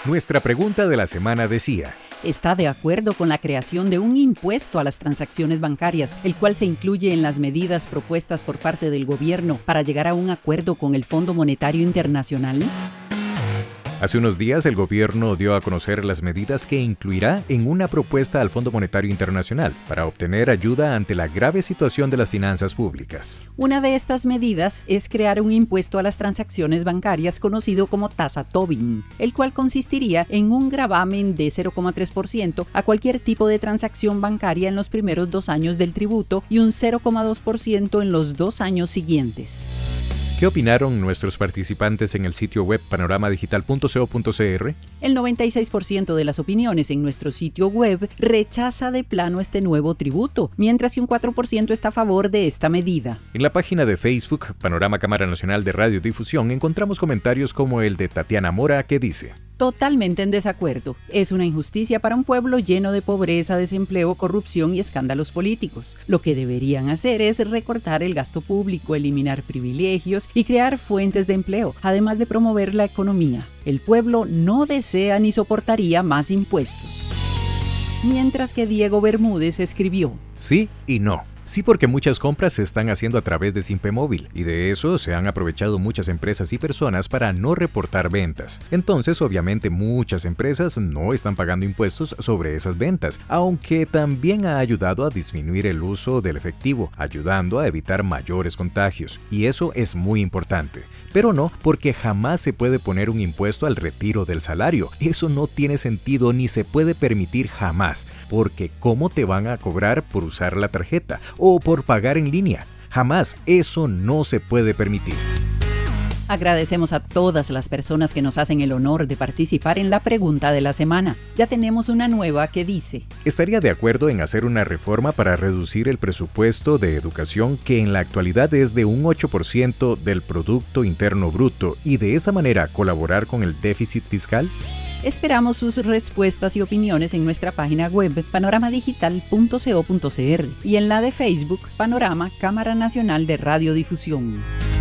Nuestra pregunta de la semana decía: ¿está de acuerdo con la creación de un impuesto a las transacciones bancarias, el cual se incluye en las medidas propuestas por parte del gobierno para llegar a un acuerdo con el Fondo Monetario Internacional? Hace unos días el gobierno dio a conocer las medidas que incluirá en una propuesta al Fondo Monetario Internacional para obtener ayuda ante la grave situación de las finanzas públicas. Una de estas medidas es crear un impuesto a las transacciones bancarias conocido como tasa Tobin, el cual consistiría en un gravamen de 0,3% a cualquier tipo de transacción bancaria en los primeros 2 años del tributo y un 0,2% en los 2 años siguientes. ¿Qué opinaron nuestros participantes en el sitio web panoramadigital.co.cr? El 96% de las opiniones en nuestro sitio web rechaza de plano este nuevo tributo, mientras que un 4% está a favor de esta medida. En la página de Facebook, Panorama Cámara Nacional de Radiodifusión, encontramos comentarios como el de Tatiana Mora, que dice: totalmente en desacuerdo. Es una injusticia para un pueblo lleno de pobreza, desempleo, corrupción y escándalos políticos. Lo que deberían hacer es recortar el gasto público, eliminar privilegios y crear fuentes de empleo, además de promover la economía. El pueblo no desea ni soportaría más impuestos. Mientras que Diego Bermúdez escribió: sí y no. Sí, porque muchas compras se están haciendo a través de Simpe Móvil y de eso se han aprovechado muchas empresas y personas para no reportar ventas. Entonces, obviamente, muchas empresas no están pagando impuestos sobre esas ventas, aunque también ha ayudado a disminuir el uso del efectivo, ayudando a evitar mayores contagios. Y eso es muy importante. Pero no, porque jamás se puede poner un impuesto al retiro del salario. Eso no tiene sentido ni se puede permitir jamás, porque ¿cómo te van a cobrar por usar la tarjeta o por pagar en línea? Jamás, eso no se puede permitir. Agradecemos a todas las personas que nos hacen el honor de participar en la pregunta de la semana. Ya tenemos una nueva que dice: ¿estaría de acuerdo en hacer una reforma para reducir el presupuesto de educación, que en la actualidad es de un 8% del Producto Interno Bruto, y de esa manera colaborar con el déficit fiscal? Esperamos sus respuestas y opiniones en nuestra página web panoramadigital.co.cr y en la de Facebook Panorama Cámara Nacional de Radiodifusión.